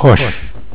Hoş.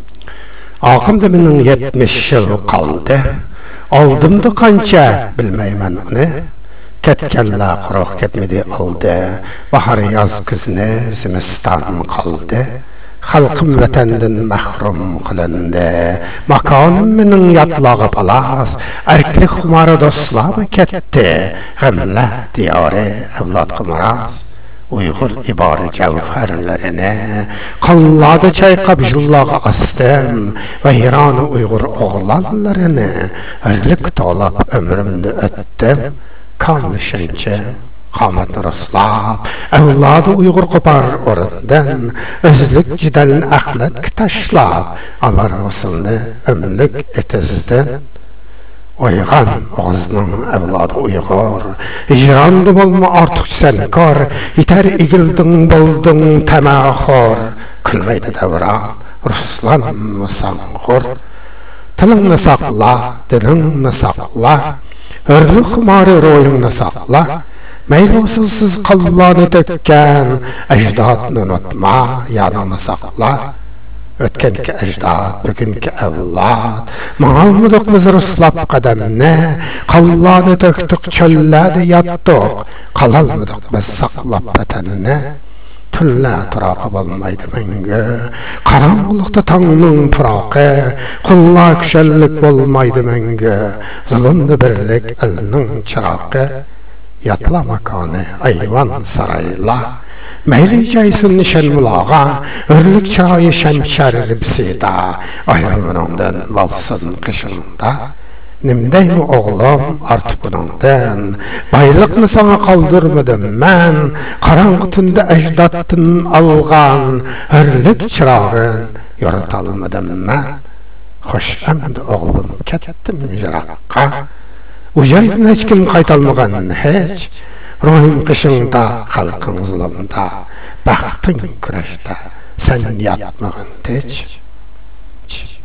Ağımda mening 70 yıl kaldı. Aldımdı kança bilmeymen onu. Ketkenla kuruq ketmedi aldı. Bahar yaz kızını zimistan kaldı. Halkım vatandın mahrum kılındı. Makanım mening yatlağı palas. Erklik xumarı dostlar ketti. Gamla diyarı evlat kumaraz. Uyghur ibari cevherlerine kalladı çaykab jullağı astım ve hiranı Uyghur oğlanlarını erlik dolap ömrümde öttüm kanlı şençe kametini rıslap evladı Uyghur kopar orundan özlük cidelin ahlet taşlap alar olsunlu ömlük etizden Oygan ağzının evladı Uyghur icrandı bolma artık sen kar iter igildin buldun temahor külmeydi devran Ruslan mısan hur Tılını sakla, dilini sakla Örlük xumarı royunu sakla Meylusulsuz kallanı dökken ecdadını unutma yanını sakla Ötkenki ecdad, bugünkü evlad Mağalmadık biz ruslap kademine Kallanı döktük çöllerde yattık Kalalmadık biz saklap betenine Tülle turaqı olmaydı menge Karanlıqta tağının pıraqı Kulla küşellik olmaydı menge Zulümlü birlik elinin çıraqı Yatla makanı ayvan sarayla Meyli caysın nişan mulağa Örlük çırayı şemşer ribsida Ayrılmanından valsın kışında Nimdey mi oğlum artık bunundan Baylıqını sana kaldırmadım ben Karanlık tünde ecdattın alğan Örlük çırağın yorutalmadım ben Hoş emdi oğlum kettim yıraqqa Ucaydan hiç kim kaytalmağan hiç Ruhim kışında, halkın zulümda, baktın güreşte, sen yatmağın teç.